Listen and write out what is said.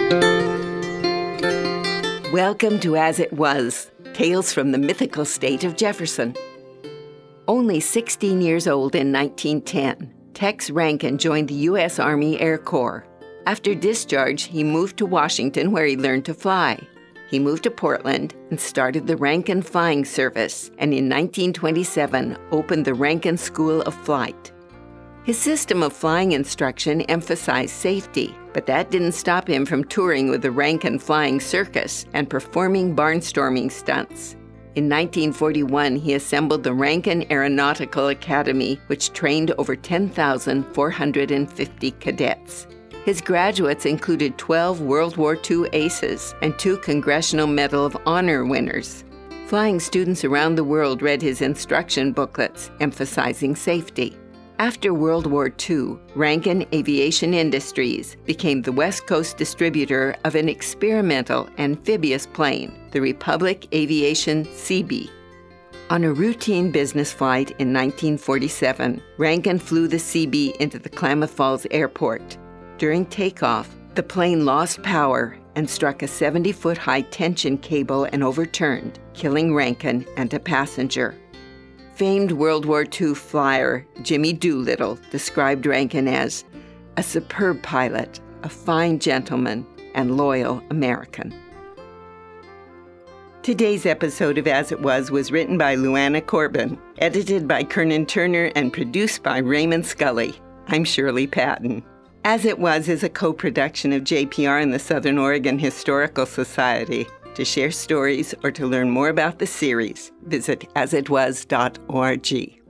Welcome to As It Was, Tales from the Mythical State of Jefferson. Only 16 years old in 1910, Tex Rankin joined the U.S. Army Air Corps. After discharge, he moved to Washington where he learned to fly. He moved to Portland and started the Rankin Flying Service, and in 1927 opened the Rankin School of Flight. His system of flying instruction emphasized safety, but that didn't stop him from touring with the Rankin Flying Circus and performing barnstorming stunts. In 1941, he assembled the Rankin Aeronautical Academy, which trained over 10,450 cadets. His graduates included 12 World War II aces and 2 Congressional Medal of Honor winners. Flying students around the world read his instruction booklets, emphasizing safety. After World War II, Rankin Aviation Industries became the West Coast distributor of an experimental amphibious plane, the Republic Aviation Seabee. On a routine business flight in 1947, Rankin flew the Seabee into the Klamath Falls Airport. During takeoff, the plane lost power and struck a 70-foot-high tension cable and overturned, killing Rankin and a passenger. Famed World War II flyer Jimmy Doolittle described Rankin as a superb pilot, a fine gentleman, and loyal American. Today's episode of As It Was written by Luana Corbin, edited by Kernan Turner, and produced by Raymond Scully. I'm Shirley Patton. As It Was is a co-production of JPR and the Southern Oregon Historical Society. To share stories or to learn more about the series, visit asitwas.org.